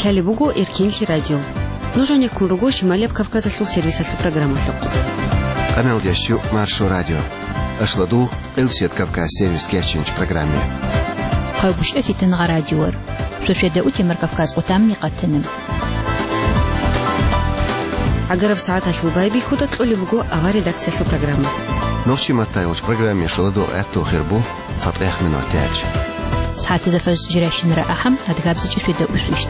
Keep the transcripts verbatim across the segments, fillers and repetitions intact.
Лалибугу Иркинли радио. Нужен якун ругу Шималия Кавказа слу сервиса слу программа слу. Амел ящу маршо радио. Ашладу Элсет Кавказ сервис керченч программе. قابوش أفيتن غراديور سوشيدا أوتي مركفكاز قتامي قتنم عقرب ساعات البايبي خودة تقولي بقو أغا редакция слу программа. نوشي متايوش программе شلادو أتو خيربو تطريخ من أتاج. ساعات زفاز جراشن رأحم هدقابز جسويدا أسوشت.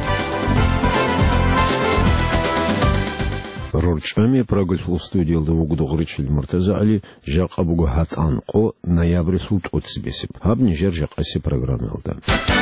رورچامي прогулку студиялда угуду гричил Муртаза Али жак абугу хат анқо ноябрь сут отыз бес. Хабни жер жакаси программалда.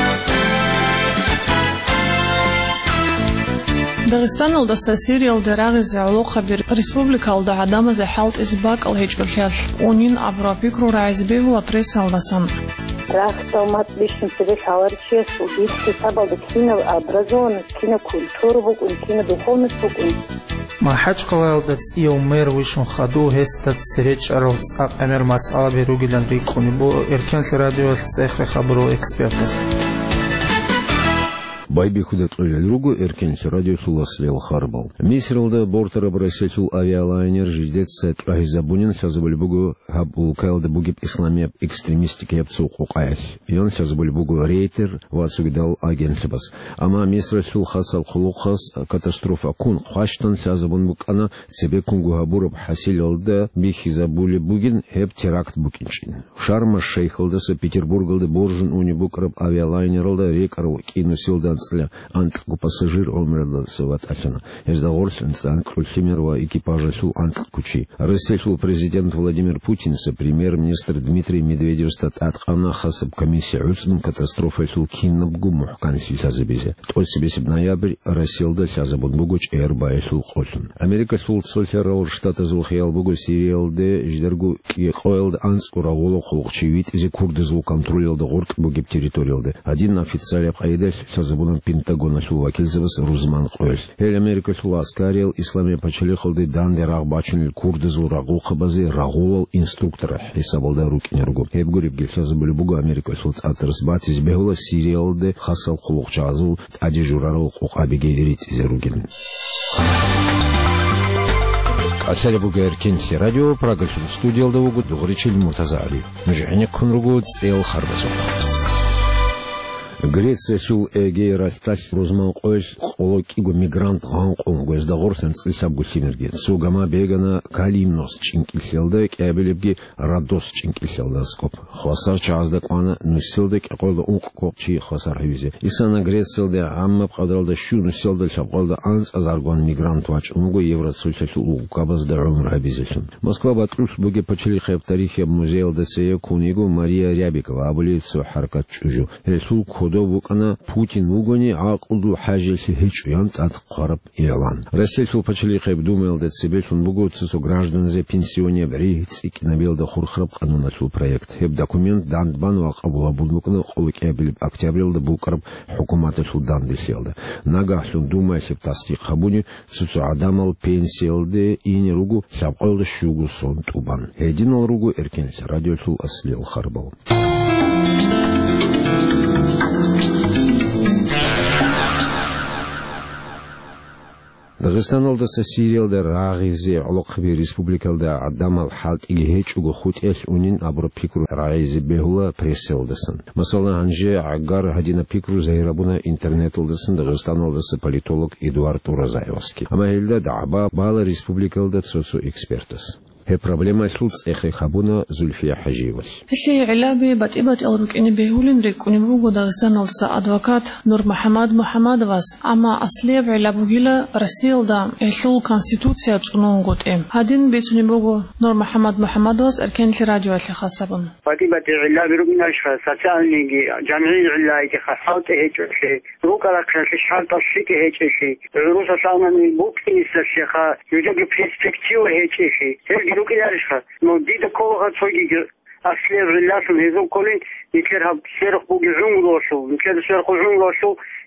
داغستان الدستا سيريال دراغي زعلو خبير ريسبوبليكا الدا عدامة زي حالت إزباق الهيج بالخيال ونين عبرا بيكرو رايز بيهو بريسا الدسان راح تومات بيشن سبيل حوارشيس وبيشن سبب كينا أبرزون كينا كولتور بوك وكينا دخولنس بوك ما حاج قلال دتس يومير ويشون خدو هستت سريج أروز أمر مسألة بيروجي لنريكوني بو إركان راديو تسخ خبرو إكسبيرتس Байби худат другу Эркенс радио суласлел харбал. Мисралда бортера брасетул авиалайнер жидетсет айзабунин сазабульбугу хабул кайлда бугип исламияб экстремистики япцу кукаяс. Ион сазабульбугу рейтер вацугдал агентсибас. Ама мисрасул хасал хулухас катастрофа кун хаштан сазабунбук ана себе кунгу хабураб хасилалда бихизабули бугин хеп теракт букинчин. Шарма шейхалдаса Петербургалда боржун унибукраб авиалайнералда рекару кинусилдан антлку пассажир омрела сават атана. Из догорсенца антлку Химерова экипажа сул антлкучи. Рассельсул президент Владимир Путин со премьер-министр Дмитрий Медведев стат атхана хасаб комиссия уцнум катастрофа сул киннабгу мухкан сизазабизе. Той себе сиб ноябрь расселда сязабунбугуч эрбай сул қосун. Америка сул цольферал штата зулхиялбугу сириалде ждергу киқойлды анскурагулу холқчивит изе курды звук контролилды горд бугип территориалды. Один официаль айдес сязабун Пентагона сул вакилзевас Рузман Қойс. Эл Америка сул аскарил исламе пачалихалды данде рағбачын курды зул рағу қабази рағулал инструктора хисабалда рукинергу. Хебгуриб гельсазы бүлібугу Америка сул атырс батиз бехула Сириалды хасал құлықча азыл ади журарыл құқ абигейрит зеруген. Асаля бугер Кенси радио прогулку студиялда угуд гричил Муртаза Али. Нужаня кунругу цел харбазов. Греция сул эгей расташ Рузман Қойс қолокигу мигрант ғанқон көздағорсен цылсабгу синерген. Сугама бегана калимнос чинкилселді кәбелепге радос чинкилселді скоп. Хвасар чаазды қуаны нүсселді кәқолды ұнқ қоқчи хвасар хавизе. Исана Грециялды аммап қадыралды шу нүсселді шапқолды анс азаргон мигрант вач ұнгу евроцульса сул уқабазды умр хавизесін. Москва батрус буге почали хэп тарихи музейлды цея кунигу Мария Рябикова абулицу харкат чужу. Ресул Букана Путин угони ақылду хажелси хич уянт от қарып иялан. Россия сул почали хайп думал дет себе сун бугуцы со граждан за пенсионе бригц и кинабелда хурхраб кануна сул проект. Хеп документ дандбан вақабула будмукана қолык әбіліп октябрилда бұлқарып хукуматы судан деселді. Нага сун думай сеп тастик хабуни суцу адамал пенсиялды ини ругу сапқойлды шугу сон тубан. Един ал ругу эркенс радио сул аслил харбал. Дагестан алдаса Сириалда рағизе олыққби республикалда адамал халт иги хеч угу хут эс унин абро пикру рағизе бехула пресселдасын. Масала анже агар хадина пикру заирабуна интернет алдасын Дагестан алдаса политолог Эдуард Уразаевский. Ама елда даба бала республикалда цоцу экспертас. هي проблема سلطة إخي خابونا زلفية حجيوس. الشيء علابي بتقبت أوروك إني بيهولن ريك ونبوغو داغستان السا أدوكات نور محمد محمد واس أما أصليب علابو جيلا رسيل دام إحلول كونستيتوسيا تسونون قد إم هادين بيسو نبوغو نور محمد محمد واس أركان لراجو أتلي خاصبون. بتقبت علابي ربنا شخص ساتاني جمعي علابي خاصات هيك شيء روك على كرش حال تصفيق هيك شيء عروس سانا من بوكين الشيخة يوجد برسبكتيو هيك شيء لو كده عارفها مو دي ده كله هتفوجي أصلي الرلاس اللي هذول كلين يكره سيرق بوجي عمره شو يكره سيرق عمره شو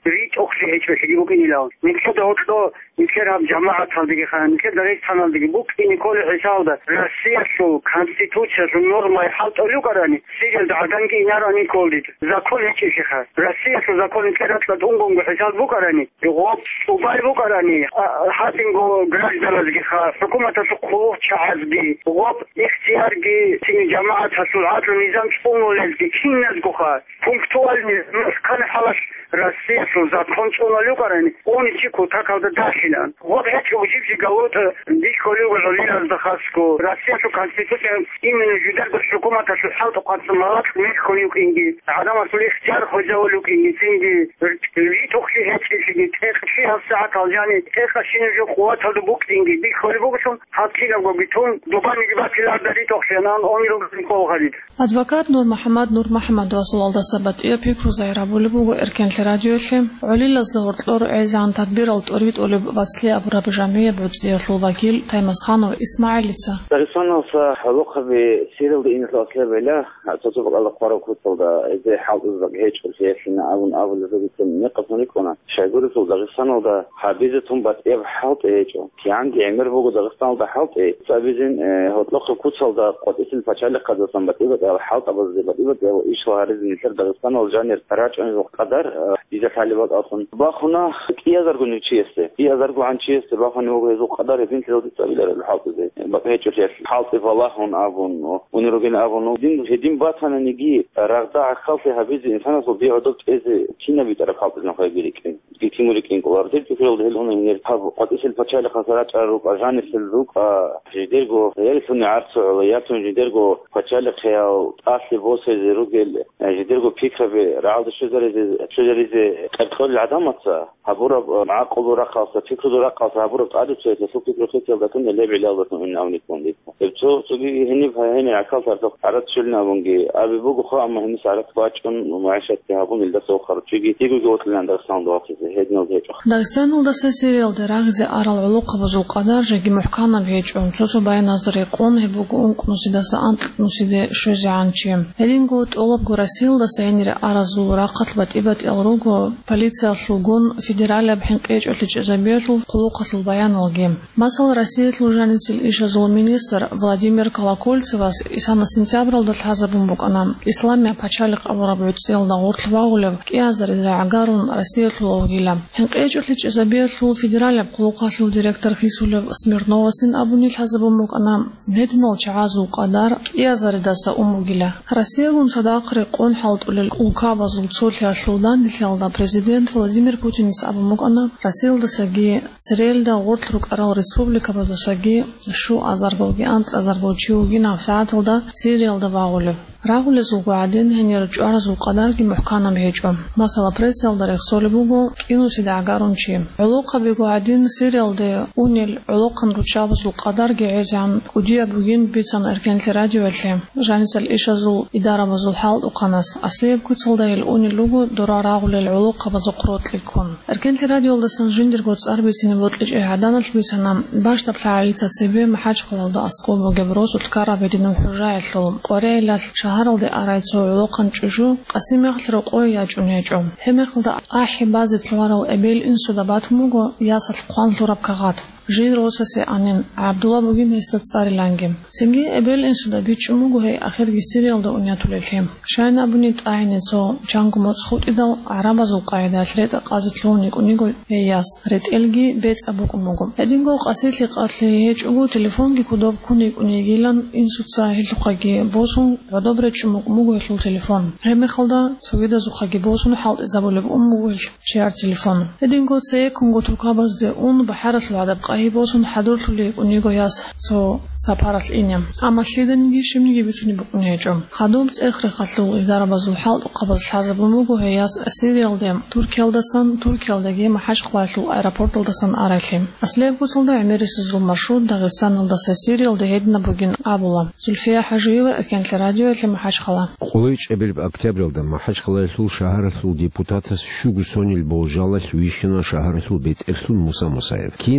ريت أخشي هيك بس يجيبوك إني لا نكتب هوتلو نكتب جماعة هذه خان نكتب رئيس خان هذه بوك إني كل حساب ده روسيا شو كونستيتوشن شو نورما يحط أولو كراني سجل دعدان كي ناراني كولد زاكون هيك شيء خان روسيا شو زاكون نكتب تدونغون بحساب بوكراني يغوب وباي بوكراني حاسينغو جراج دلز خان حكومة تسقط شعب دي غوب اختيار جي تيجي جماعة هسولات النظام شونو للدي كين نزقو خان بونكتوال كان حلاش روسيا شو زاكون شونو لوكراني اوني تشيكو تاكاو داشيلان غوب هيك وجيبشي قوت ديش كوليو ولولينا الدخاسكو روسيا شو كونستيتوشن إيمن جدال بالحكومة شو حاطو قد سمارات ميك كوليو كينجي عدم أصولي اختيار خجاولو كينجي تينجي ريت أخشي هيك شيء تيخ فيها الساعة كالجاني تيخ شينو جو قوات هدو بوك تينجي بيك خولي بوكشون حاطين أبو بيتون دوبان يجبات كلا داريت أخشي نان أميرو بسنكو غريب Advokat Nur Muhammad Nur Muhammad Rasulullah Sabat iya pikru zaira bulubu erken radioşem Ulilaz dağırtlar ezan tadbir alt orit olub vatsli abrab jamiye butziyatul vakil Taymasxanov İsmailitsa Taymasxanov حلقة بسيرة ودي إنت الأصلية بلا تطبق على قارة كتل ده إذا حال إذا هيج بالفيشنا أو أو اللي زي نقص نيكونا شايقول في داغستان وده حابيزتهم بات إيه حالت إيجو في عندي عمر بوجو داغستان وده حالت إيه فبيزن هتلقى كتل ده قد اسم فشل قد صنبت إيه حالت أبغى زي بات إيه إيش وهارز نيسر داغستان والجانير تراج أن قدر إذا حالبات أصلا باخنا كي أزرقو نيشيسته كي أزرقو عن شيسته باخنا هو يزوق قدر يفين كذا تسوي له الحالت زي بات هيج حالت والله هون أبون ونروجين أبون ودين هدين باتنا نجي رغدا خالص هبيز إنسان صو بيعدك إذا كنا بيتعرف خالص نخاي بيركين كي مولكين كلار تلك في الوضع هون من يرتاب قد إيش الفتشة خسارات الروك أجانب الروك جديرجو يعرفون عرس علياتهم جديرجو فتشة خيال أصل بوس الروجل جديرجو فكرة برعاية الشجر الشجر إذا كدخل العدامة هبورة مع قبور رقصة فكرة رقصة هبورة عادة شيء تسوق فكرة خيال لكن اللي بعلاوة من أو نكون دي بتشوف تبي هني هني عكاس عرض شلنا بونجي أبي بوجو خا أما هني سعرت باجكن ومعيشة كهبون اللي دسوا خرج تيجي تيجي جوت لنا داغستان دواسي هيدنا وهيج داغستان ودسا سيريال دراغز أرى العلوق بزول قدر جاكي محكمة بهيج أم توتو باي نظر يقون هبوجو أنك نسيدا سأنت نسيدا شوزي عنشيم هدين قوت أولب جراسيل دسا ينير أرى زول راقت بتإبت الروجو بوليسيا شلون فيدراليا بحين قيج أتلج إزابيشو قلوقة البيان والجيم مثل رسيلة لجانس الإيشا زول مينيستر فلاديمير كالاكولتسواس إسانا سنتابر لدى الحزبون بوك أنا إسلاميا باتشالق أبو ربع تسيل داغورت الباغولب كيازر إذا عقارون رسيلة لوغيلا هن قيج أتلج إزابيشو فيدراليا بقلوقة لو ديريكتر خيسولب سميرنوسين أبوني الحزبون بوك أنا هيدنو تعازو قدر كيازر إذا سأموغيلا رسيلون صداق ريقون حالت أولي الأوكابة زول صوتها شلودان لتيال بريزيدنت فلاديمير بوتين أبو موك أنا رسيل دساقي سريل داغورت لوك أرال ريسبوبليكا بدساقي شو أزربوغي أنت أزربوغي ناف ساعة دا سيريال دا باغولب راغول زوج عادين هني رجع زوج قدر كي محكمة بهجوم مثلا بريسل دريق سولبوجو كينو سيد عقارون شيم علاقة بيجو عادين سيريال ده أونيل علاقة نرجع زوج قدر جايز عن كوديا بوجين بيتسان أركان الراديو والكلام جانس الإيش زوج إدارة بزوج حال وقناص أصليب كتل ده الأونيل لوجو درا راغول العلاقة بزقروت لكون أركان الراديو ده سنجندر قدس أربع سنين بطلج إعدادنا البيتنا باش تبلع تسبب محاج قلال ده أسكوب وجبروس وتكرر بدون حجاج الثوم قريل هرال دي أرايتو علاقا تشجو قسيم يخلر قوي يجونيجو هم يخلد أحي بازي تلوارو أبيل إنسو دبات موغو ياسط القوان ثورب كغات جيد روسسي أنين عبد الله بوغين هيستتصاري لانجيم سنجي أبيل إنسو دبيتش موغو هي أخير جي سيريال دو أنياتو للهم شاين أبونيت آيني تو جانكو مدسخوت إدال عرابة زو قايدة تريد قازت لونيك ونيغو هياس ريت إلجي بيت أبوك موغو هدينغو قاسيت لي قاتلي هيج أغو تليفون جي كودوب كونيك ونيجيلان إنسو تساهل لقاقي بوسون ودوبرت شموك موغو يخلو تليفون هم خلدا سويدا زو قاقي بوسون حالت إزابو لب أمو ويش شير تليفون هدينغو تسايق كونغو توكاباز دي أون بحارة الوعدب قاهي بوسون حدورت لي ونيغو ياس سو سابارت الإنيام أما شيدا نجي شمنيجي بيتوني بقنيجو خدوبت إخري قتلو إدارة بزو حالت وقبض الحزب موغو هياس أسيريال ديم تركيال دسان تركيال داقي محاش قواتلو أيرابورتل دسان أرايكليم أسليب قتل دا عميري سزو مرشود داغستان الدسا سيريال دي هيدنا بوغين أبولا سلفيا حاجيوة أكانت لراديو اللي محاش خلا قويش أبل بأكتابرل دا محاش خلا سول شهر سول ديبوتاتس شوغو سوني البوجالة سويشنا شهر سول بيت إرسول موسى موسايف كينال إيش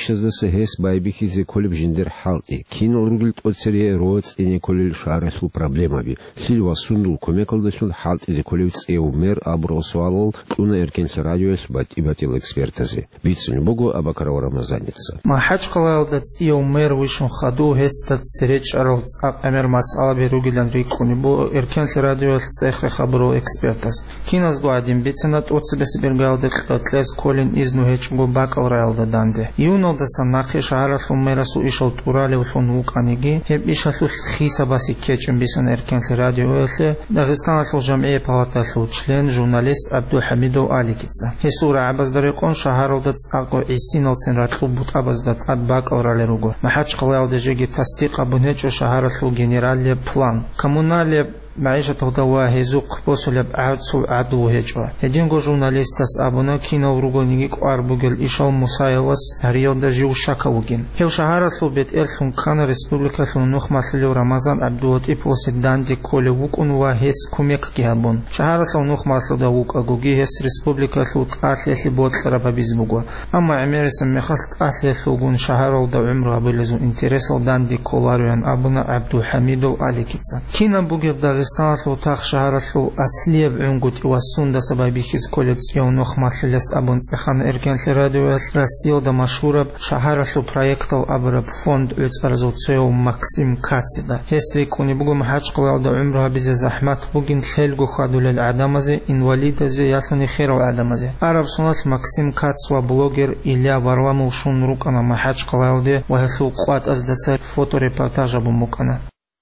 ишаздаса хес байбихизе колеб жиндер халти. Кинал руглит оцерие роц ине колел шаресу проблемаби. Сильва сундул комекалдасун халт изе колевц эумер абросуалол уна эркенс радиоес бат ибатил экспертази. Бицунь богу абакарау рамазаница. Махач қалалдац эумер вишун хаду хестат сиреч аралц амер масала беругилан рикуни бо эркенс радиоес цехре хабру экспертаз. Киназ дуадим биценат оцебес бергалдет тлес колен изну хечгу бакалраалда данде. Иуналда санахи шаарасу мерасу ишал турале уфон вуканиги хеб ишасу хисабаси кечен бисан эркенс радиоесе Дагестанасу жамъия палатасу член журналист Абду Хамидов Аликица. Хесура абаздарикон шааралдац аго исиналцен ратлу бут абаздат ад бакалрале руго. Махач қалалда жеги тастиқ абунечо шаарасу генерале план. Коммунале معيشة تغدوا هزوق بوسلب عادسو عدو هجوا هدينغو جورناليستاس ابونا كينو روغونيك اربوغل ايشال موسايوس ريال دا جيو شاكاوغين هيو شهارة سوبيت إلسون كان ريسبوبليكا سنوخ مسلو رمضان عبدوات إبوس داندي كولي ووكون وهيس كوميك كيهابون شهارة سنوخ مسلو دا ووك أغوغي هيس ريسبوبليكا سوت آتلي بوت سرابا بيزبوغوا أما عمير سميخلت آتلي سوغون شهارة دا عمرها بلزو انتريسو داندي كولاريان ابونا عبدو حميدو آليكيتسا كينا بوغي بدا Дагестанасу тах шаарасу аслиеб унгут ивасунда сабабихиз коллекцион нохмаслес абун цехан эркенли радиоес Россияда машураб шаарасу проектов абраб фонд өцарзуцео Максим Кацида хесри куни бугум хач қылалда умра бизе захмат бугин хелгу хадулел адамазе инвалидазе ясани херо адамазе араб сунат Максим Кацва блогер Илья Варламов шун рукана махач қылалде вахасу қуат аздаса фоторепортажа бумукана.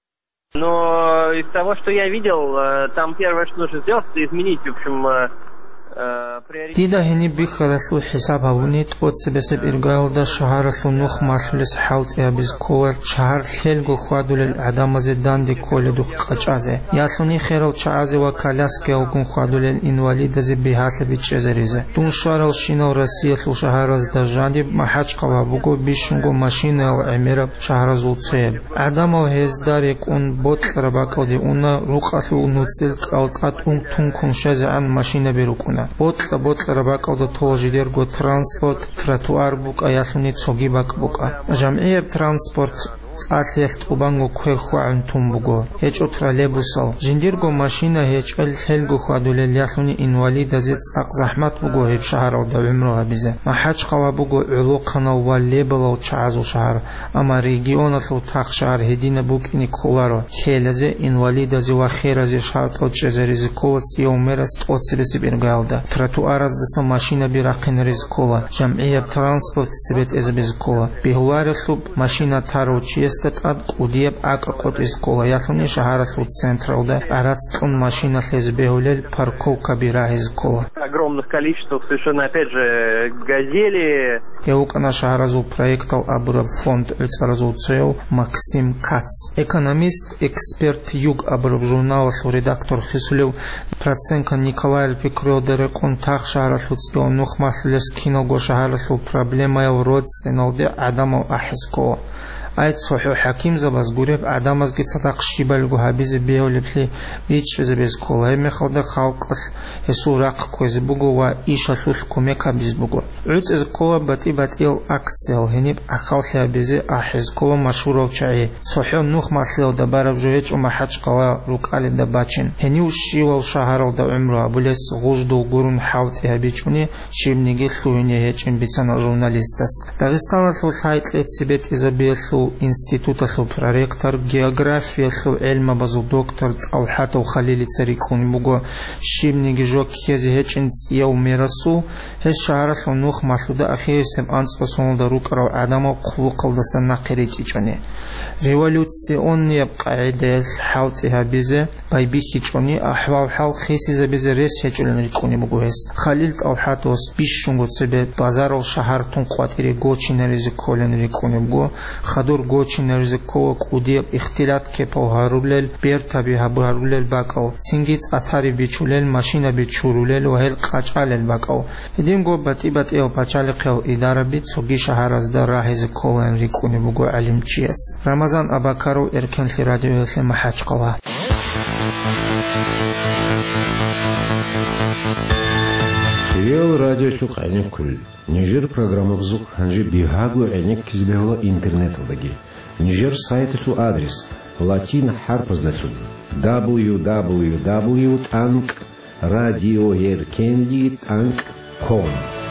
Но из того, что я видел, там первое, что нужно сделать, это изменить, в общем, Тида хени бихарасу хисаб авунит от себесеб иргалда шахарасу нух маршулис халт я без колер шахар хелгу хвадулел адамазе данди коледу қачазе ясуни херал чаазе ва каляске алгун хвадулел инвалидазе бихасе бичезеризе тун шарал шинал Россия су шахараз дажанди махач қалабугу бишунгу машина ал эмера шахаразу цел адамо хездарик ун бот рабакоди уна рухасу нуцил калтат ун тун куншазе ан машина берукуна Ботла ботла рабакалда толожидер го транспорт тротуар бук аясуни цоги бак бука жамъия транспорт Аслист убангу кхерху антумбуго Хеч отролейбусал Жиндирго машина хеч эл хелгу хадулел ясуни инвалида зец ак захмат буго хеп шахар да умро бизе махач қала буго улу канал ва лебело чазу шахар ама региона су так шахар хедина бук ини коларо хелезе инвалида зе ва херазе шахар чезеризе колац и умерас тоцелеси бергалда тротуараз даса машина бирақин ризкола жамъия транспорт сибет эз безкола бихуларе суб машина тарочи Естет ад кудиеб ака код из кола ясуни шахарасу централда арадстун машина хезбеулел парковка бира из кола огромных количествах совершенно опять же газели Еукана шахаразу проектал абраб фонд өцаразуцеу Максим Кац экономист эксперт юг абраб журналасу редактор хисулев проценка Николай Пикрёдерекон тах шахарасу цеу нухмаслес киного шахарасу проблема ел род сеналде адамов ахизко Айт сохо хаким забазгуреб адамаз гицатақ шибалгу хабизе беолепли бичезе без колай мехалда халқас хесурақ көзе бугу ва иша сус кумека без бугу Уц из кола бати батил акцел хениб ахался бизе ахиз кола машуров чае сохо нух маслел да бараб жуеч у махач қала рукали да бачин хени ушивал шахарал да умру абулес гужду гурун хавти хабичуни шибниги суине хечен бицана журналистас Дагестана су сайт лет сибет изобилсу института су проректор география су эльма базу доктор Алхатов Халили Царикун буго шибниги жок хези хечен цияу мерасу хез шахара су нух масуда ахирисем анцо сонда рукарав адама қулу қылдаса нақирити чоне революционния қаиде халтиха бизе байбихи чоне ахвал хал хесизе бизе рес хечулен рикуни буго хез Халил Алхатов бишунгу цебе базаров шахар тун қватири гочинеризи колен рикуни буго хадур гочинеризи кова кудиеб ихтилат кепо харулел бер таби харулел бакал цингиц атари бичулел машина бичурулел ва хел қачалел бакал Динго бати бати ел пачали қел идара бит суги шахаразда раҳизи колен рикуни буго алимчиес Рамазан Абакаров эркенли радиоеси махач қала Сериал радио Суканя Куль. Нижер программа взук ханжи бихагу энек кизбевла интернет-вдаги. Нижер сайт су адрес латина харпас дацу дабл ю дабл ю дабл ю точка танк радиоеркенли точка ком.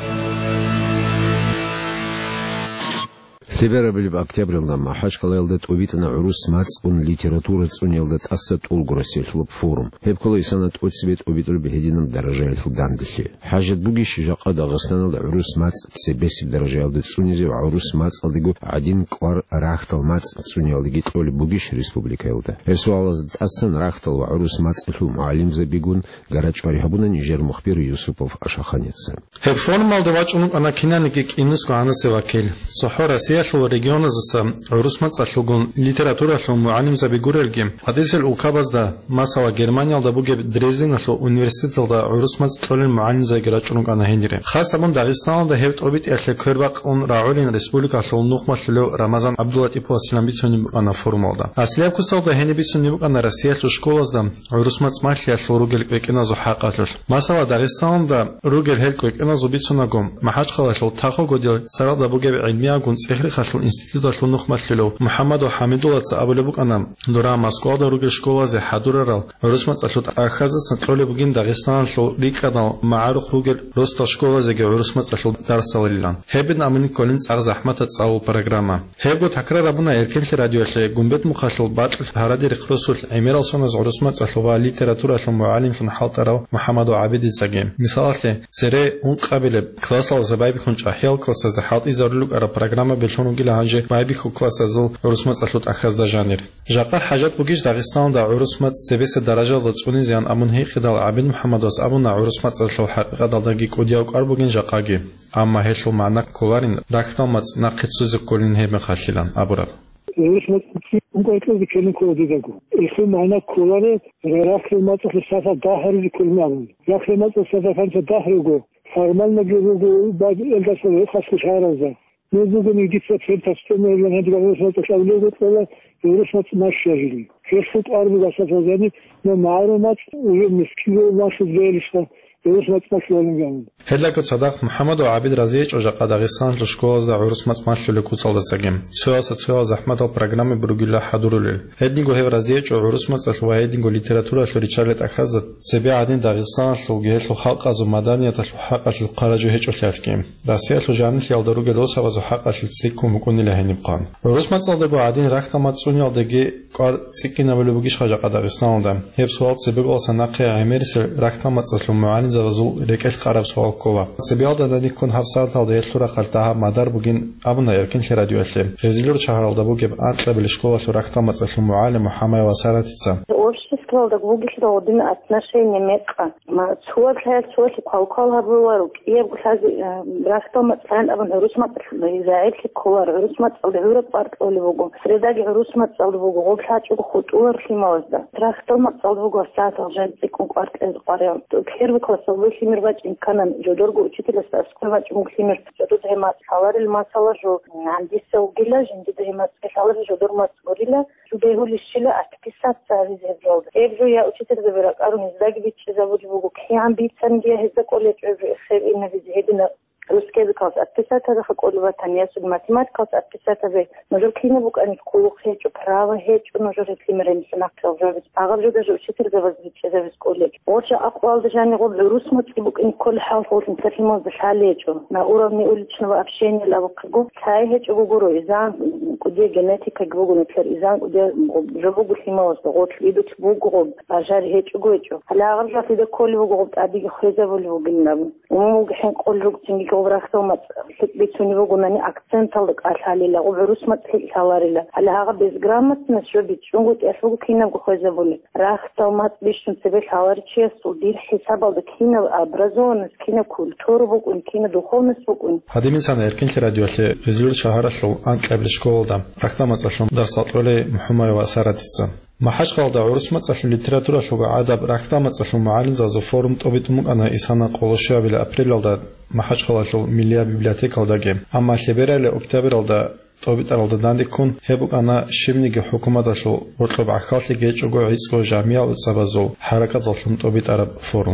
Сибера билиб октябрьда махач калайлдат увитана урус мац ун литература цунелдат ассат улгурасел флоп форум. Хепкола исанат отсбет увитул бехедином даражайл фудандихи. Хажат бугиш жаqa Дагыстаналда урус мац себесиб даражайлдат цунезе урус мац алдыгу один квар рахтал мац цунелдыги толи бугиш республикаилда. Эсуалаз ассан рахтал ва урус мац фу муалим забигун гарач арихабуна Нижер мухбир Юсупов Ашаханица. Хеп формал давачун анакинаники кинуско анасевакел. Сохора региона за русмацалугун литература шо муалим забигурелгем адесел укабазда масала Германия да буге Дрезден шо университет да русмацалун муалим загирачун ана хендире хасамун Дагыстан да хевт обит эхле көрбак он раулин республика шо нухмашлу Рамазан Абдуллатипов асламбитсуни ана формалда аслев кусал да хендибитсуни ана Россия шо школазда русмацмахля шо ругел квекена зо хақатл масала Дагыстан да ругел хел квекена зо битсунагом махач қала шо тахо годил сара да буге илмия гун цехри Институт ашлу нухмашлу Мухаммаду Хамидулаца абулебук анам дура Москва да руге школа зе хадурарал русмац ашлут ахазас натроле бугин Дагыстан шо рикадал маарух ругел роста школа зе русмац ашлут дарсалилан хебин амин колин цар захмата цау программа хебо такра рабуна эркенли радио ше гумбет мухашл батл харади рихрусул эмирал соназ русмац ашлува литература шо муалим шон халтарав Мухаммаду Абиди сагем мисалатле сере он қабиле классал забайби хунч ахел класса зе халт изарлук ара программа белшон гила ханже байби ху класс азул русмац ашлут ахазда жанр жаqa хажат бугиш Дагыстан да русмац себесе даража луцуни зян амун хейхидал Абид Мухаммадос абуна русмац ашлу хақиқадалдаги кодияук арбугин жақаги амма хешлу маъна коларин рахтал мац нақитсузи колин хеме хашилан абураб русмац унгайтла дикелин кодидагу эхлу маъна коларе рахтал мац сафа дахари колмам рахтал мац сафа фанса дахруго фармал нагруго бад элдасо хаску шараза Незугу медицина центастемер лангадгавос наташавлегот кола Евросмац машжили. Хесут арбу гасафазани но маалумат уже мискило вашу зелишта Евросмац машжалинган. Хедлакот садах Мухаммаду Абид разиеч ожаqa Дагыстан школа да Евросмац машжили куцалдасагем. Суаса суа захматал программы бругилла хадурулел. Хедниго хев разиеч Евросмац ва хедниго литература шо ричалет ахаза себе адин Дагыстан шо гехло халқ азу маданият шо хақ шо қаражу хеч ошлафкем. Россия шо жанн хелдаруге лоса ва حقا شلتسيكو مكوني لهني بقان. روس ما تصل دبوا عادين رخت ما تصوني على دقي كار سكين نبلو بقيش خارج قدغستان دم. هي بسوال سبق أصلا نقي عميرس رخت ما تصل معاني زغزول ركش قرب سوال كوا. سبيال ده دني كون هفسات هذا يطلع خلتها مدار بقين أبونا يركن شراديو أسلم. غزيلور شهر على دبوا جب أنتلا بالشكوى شو رخت ما تصل معاني محامي وسارة تسا. Общество да гугиш да один отношение метка. Ма цуат хэл цуат калкал хабуару. Я гусаз брахтом сан абан русмат израиль колар русмат алдеврат парт оливого. Средаги русмат алдевого гоблачу хутуар химозда. Брахтом алдевого сат алжанци конкварт эз парел. Первый класс вышимир вач инканан жодорго учителя сквач мухимир. Жодо дема саларил масала жо андиса угила жинди дема салар жодормас горила. Жудегулишила актисат царизеврол. Евро я учитель забирак арун издаги бичи заводи бугу кхиан бицан гия хеза колледж хев инна визхедина русский язык отписаться за хаколова таньясу математика отписаться за ножор кина бук они кулук хечу право хечу ножор климерен сенактов жавис агал же даже учитель заводи бичи завис колледж орча аквал дежани гол русматский бук ин кол хал фолтин терхимоз дешалечу на уровне уличного общения лавкгу кай хечу гугуру изан где генетика гугу например изан где жабугу химоз гол идут бугу ажар хечу гуечу халагал же фиде кол бугу ади хеза волу гиннам уму гхэн кол рук цинги وبرختهم بيتوني بقولني أكسنت على الحالي لا وبروس ما تحل حواري لا على هذا بس جرامت نشوف بيتشونغ تأسوق كينا بخوزة بولي رختهم ما بيشون سبب حواري شيء سودير حساب على كينا أبرزون كينا كولتور بقول كينا دخول بقول هذه من سنة يمكن كراديو اللي غزير شهر شو أنت قبل الشكول ده رختهم ما تصلون درس طوله محمى وسارة تسا ما حش قال ده عروس ما تصلون لتراتورة شو قاعدة رختهم ما تصلون معلن زازو فورم طبيتهم أنا إسحنا قولشيا بلا أبريل ده ما حش قال شو مليا بيبليوتيكا ده جيم أما خبرة لأكتوبر ده طبيت على ده دندكون هبوك أنا شبني حكومة شو وطلب عكاس لجيش وقعد سو جميع وتصبزو حركة ظلم طبيت عرب فورم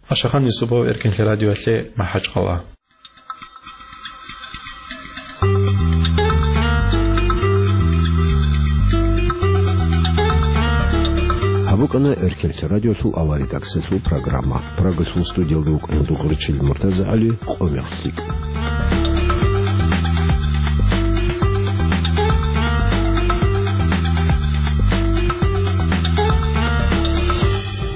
Ашахан Юсупов Эркинли радиоле Махачкала. Абукана Эркинли радиосул аварит аксесул программа. Прогасул студиялдук Эндухричил Муртаза Али Омехсик.